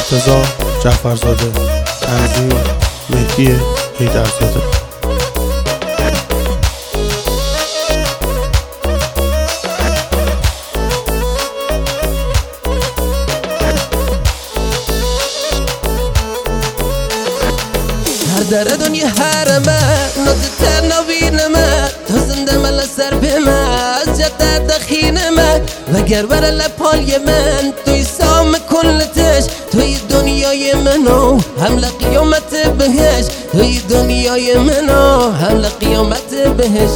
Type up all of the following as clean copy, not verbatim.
مرتضی جعفرزاده، تنظیم مهدی حیدرزاده. در دنیا حرمه نزدتر نبینمه تا زنده مل سر بمه از جد دخینمه وگر بر لپای من توی سام کلتش توی دنیای منو هم قیامت بهش توی دنیای منو هم قیامت بهش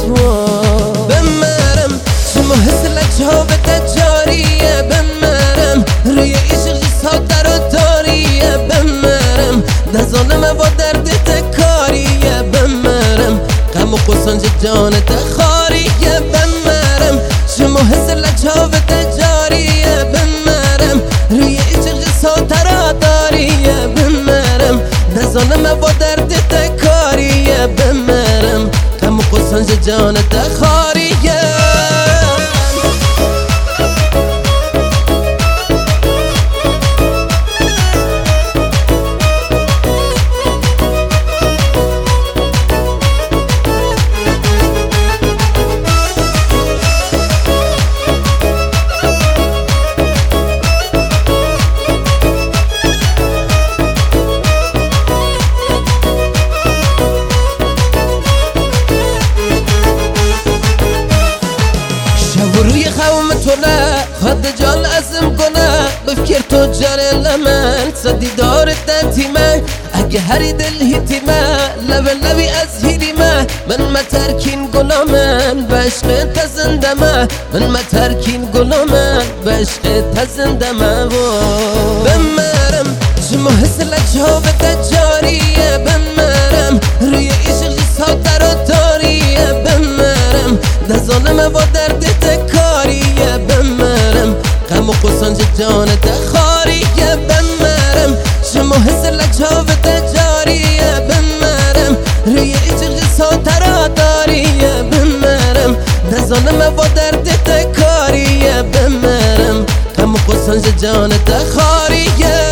بمرم شما حس لجها به تجاریه بمرم روی عشق سادر و تاریه بمرم دزانم با درد تکاریه بمرم غم و قسنج جان تخاریه بمرم شما حس لجها به تجاریه بمرم روی عشق سادر داریه بمرم دزانم با درد تکاریه بمرم غم و قسنج جان تخاریه روی خوام تونه خود جان ازم کنه بفکر تو جاره لمن صدی دار تنتیمه اگه هری دل هیتیمه لبی از هیریمه من مترکین گلامن بشق تزندمه من مترکین گلامن بشق تزندمه بمرم شما حس لجها به تجاریه بمرم روی عشق سادر و تاریه بمرم دزانم با درد تکاریه بمرم غم و قسنج جان تخاریه بمرم شما حس لجها به تجاریه بمرم روی عشق سادر داریه بمرم دزانم با درد تکاریه بمرم غم و قسنج جان تخاریه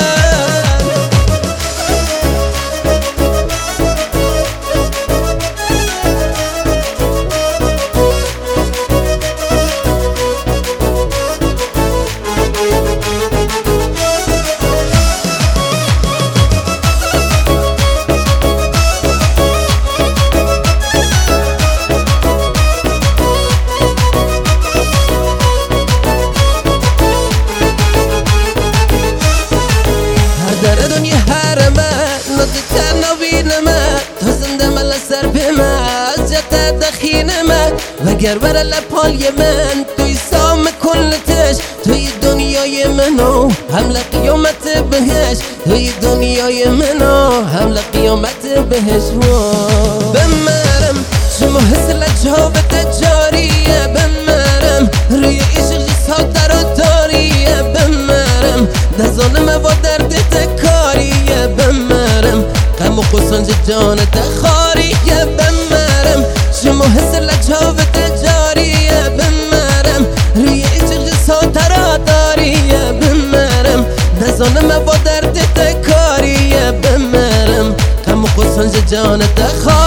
در دنیا حرمه نزدتر نبینمه تا زنده مل سر بمه از جد دخینمه وگر بر لپای من توی سام کلتش توی دنیای منو هم قیامت بهش توی دنیای منو هم قیامت بهش بمرم شما حس لجها به تجاریه بمرم روی عشق سادر و تاریه بمرم دزانم با درد تکاریه بمرم غم و قسنج جان تخاریه بمرم شما حس لجها به تجاریه بمرم روی عشق سادر داریه بمرم دزانم با درد تکاریه بمرم غم و قسنج جان تخاریه